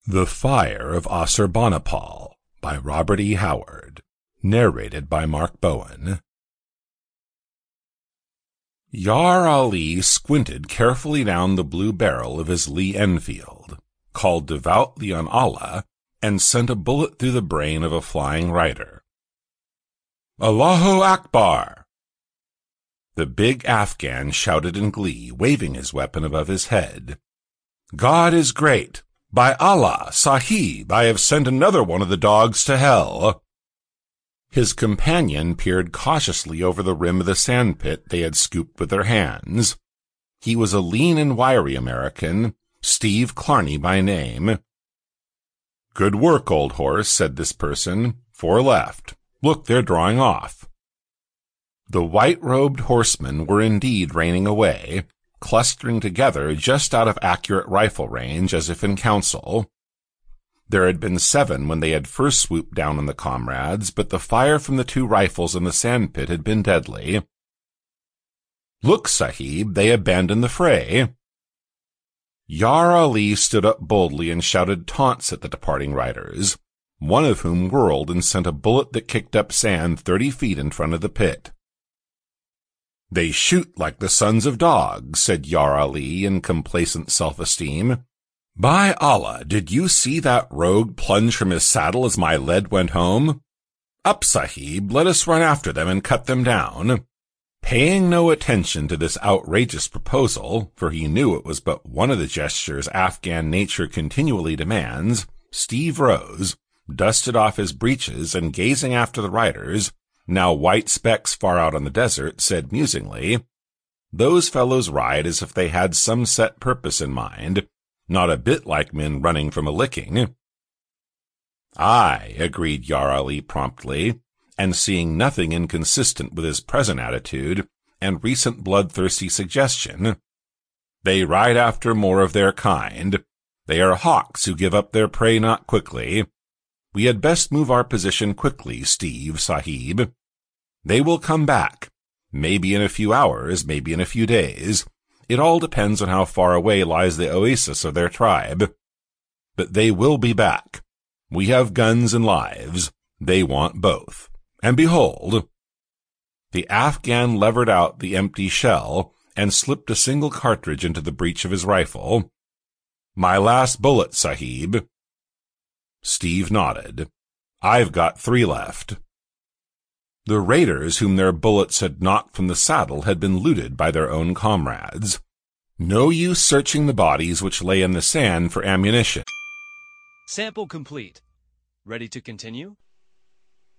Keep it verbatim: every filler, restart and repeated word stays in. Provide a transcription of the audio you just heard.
The Fire of Assurbanipal by Robert E. Howard. Narrated by Mark Bowen. Yar Ali squinted carefully down the blue barrel of his Lee Enfield, called devoutly on Allah, and sent a bullet through the brain of a flying rider. Allahu Akbar! The big Afghan shouted in glee, waving his weapon above his head. God is great! By Allah, Sahib, I have sent another one of the dogs to hell. His companion peered cautiously over the rim of the sandpit they had scooped with their hands. He was a lean and wiry American, Steve Clarney by name. Good work, old horse, said this person. Four left. Look, they're drawing off. The white-robed horsemen were indeed reining away, clustering together just out of accurate rifle range as if in council. There had been seven when they had first swooped down on the comrades, but the fire from the two rifles in the sandpit had been deadly. Look, Sahib, they abandon the fray. Yar Ali stood up boldly and shouted taunts at the departing riders, one of whom whirled and sent a bullet that kicked up sand thirty feet in front of the pit. They shoot like the sons of dogs, said Yar Ali in complacent self-esteem. By Allah, did you see that rogue plunge from his saddle as my lead went home? Up, Sahib, let us run after them and cut them down. Paying no attention to this outrageous proposal, for he knew it was but one of the gestures Afghan nature continually demands, Steve rose, dusted off his breeches, and gazing after the riders, now white specks far out on the desert, said musingly, Those fellows ride as if they had some set purpose in mind, not a bit like men running from a licking. Aye, agreed Yar Ali promptly, and seeing nothing inconsistent with his present attitude and recent bloodthirsty suggestion. They ride after more of their kind. They are hawks who give up their prey not quickly. We had best move our position quickly, Steve, Sahib. They will come back, maybe in a few hours, maybe in a few days. It all depends on how far away lies the oasis of their tribe. But they will be back. We have guns and lives. They want both. And behold, the Afghan levered out the empty shell and slipped a single cartridge into the breech of his rifle. My last bullet, Sahib. Steve nodded. I've got three left. The raiders whom their bullets had knocked from the saddle had been looted by their own comrades. No use searching the bodies which lay in the sand for ammunition. Sample complete. Ready to continue?